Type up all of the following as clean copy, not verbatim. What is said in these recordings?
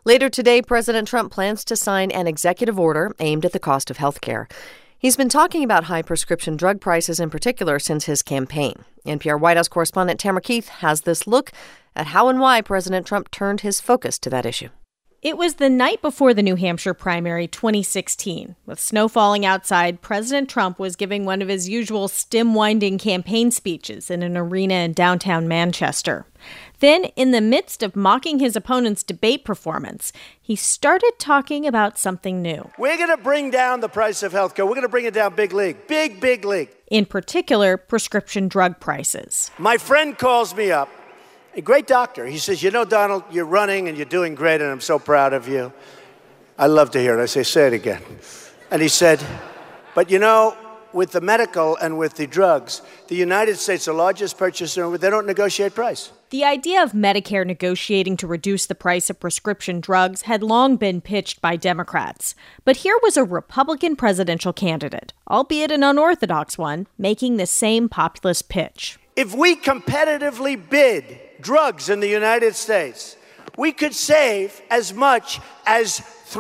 Later today, President Trump plans to sign an executive order aimed at the cost of health care. He's been talking about high prescription drug prices in particular since his campaign. NPR White House correspondent Tamara Keith has this look at how and why President Trump turned his focus to that issue. It was the night before the New Hampshire primary 2016. With snow falling outside, President Trump was giving one of his usual stem-winding campaign speeches in an arena in downtown Manchester. Then, in the midst of mocking his opponent's debate performance, he started talking about something new. We're going to bring down the price of health care. We're going to bring it down big league. Big league. In particular, prescription drug prices. My friend calls me up. A great doctor. He says, Donald, you're running and you're doing great, and I'm so proud of you. I love to hear it. I say it again. And he said, but with the medical and with the drugs, the United States, the largest purchaser, they don't negotiate price. The idea of Medicare negotiating to reduce the price of prescription drugs had long been pitched by Democrats. But here was a Republican presidential candidate, albeit an unorthodox one, making the same populist pitch. If we competitively bid drugs in the United States, we could save as much as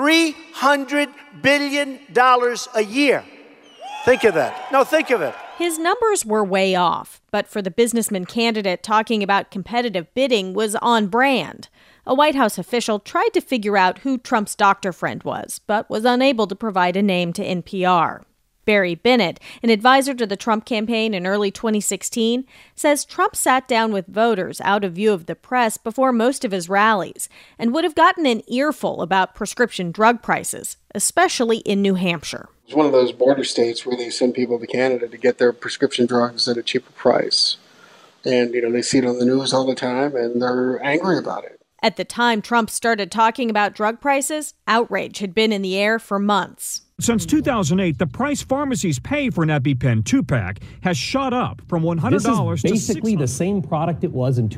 $300 billion a year. Think of that. No, think of it. His numbers were way off, but for the businessman candidate, talking about competitive bidding was on brand. A White House official tried to figure out who Trump's doctor friend was, but was unable to provide a name to NPR. Barry Bennett, an advisor to the Trump campaign in early 2016, says Trump sat down with voters out of view of the press before most of his rallies and would have gotten an earful about prescription drug prices, especially in New Hampshire. It's one of those border states where they send people to Canada to get their prescription drugs at a cheaper price. And, they see it on the news all the time, and they're angry about it. At the time Trump started talking about drug prices, outrage had been in the air for months. Since 2008, the price pharmacies pay for an EpiPen 2-pack has shot up from $100 to $600. This is basically the same product it was in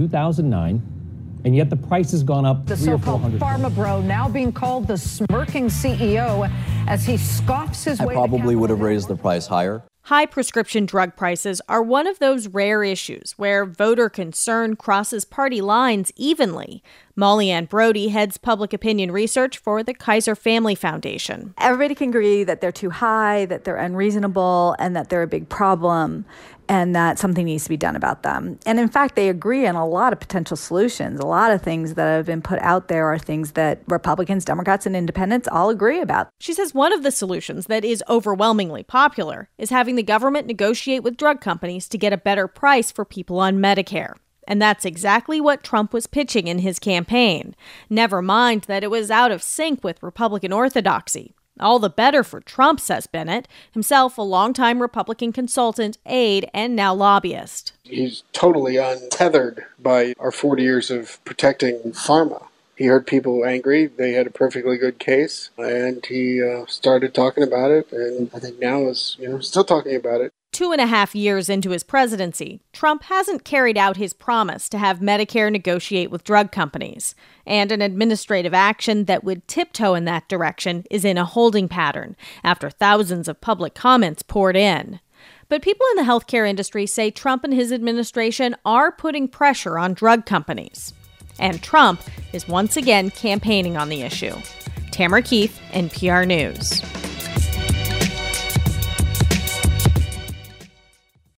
2009, and yet the price has gone up the so-called pharma bro now being called the smirking CEO as he scoffs his way. I probably would have raised the price higher. High prescription drug prices are one of those rare issues where voter concern crosses party lines evenly. Molly Ann Brody heads public opinion research for the Kaiser Family Foundation. Everybody can agree that they're too high, that they're unreasonable, and that they're a big problem, and that something needs to be done about them. And in fact, they agree on a lot of potential solutions. A lot of things that have been put out there are things that Republicans, Democrats, and independents all agree about. She says one of the solutions that is overwhelmingly popular is having the government negotiate with drug companies to get a better price for people on Medicare. And that's exactly what Trump was pitching in his campaign. Never mind that it was out of sync with Republican orthodoxy. All the better for Trump, says Bennett, himself a longtime Republican consultant, aide, and now lobbyist. He's totally untethered by our 40 years of protecting pharma. He heard people angry. They had a perfectly good case, and he started talking about it, and I think now is still talking about it. 2.5 years into his presidency, Trump hasn't carried out his promise to have Medicare negotiate with drug companies. And an administrative action that would tiptoe in that direction is in a holding pattern after thousands of public comments poured in. But people in the healthcare industry say Trump and his administration are putting pressure on drug companies. And Trump is once again campaigning on the issue. Tamara Keith, NPR News.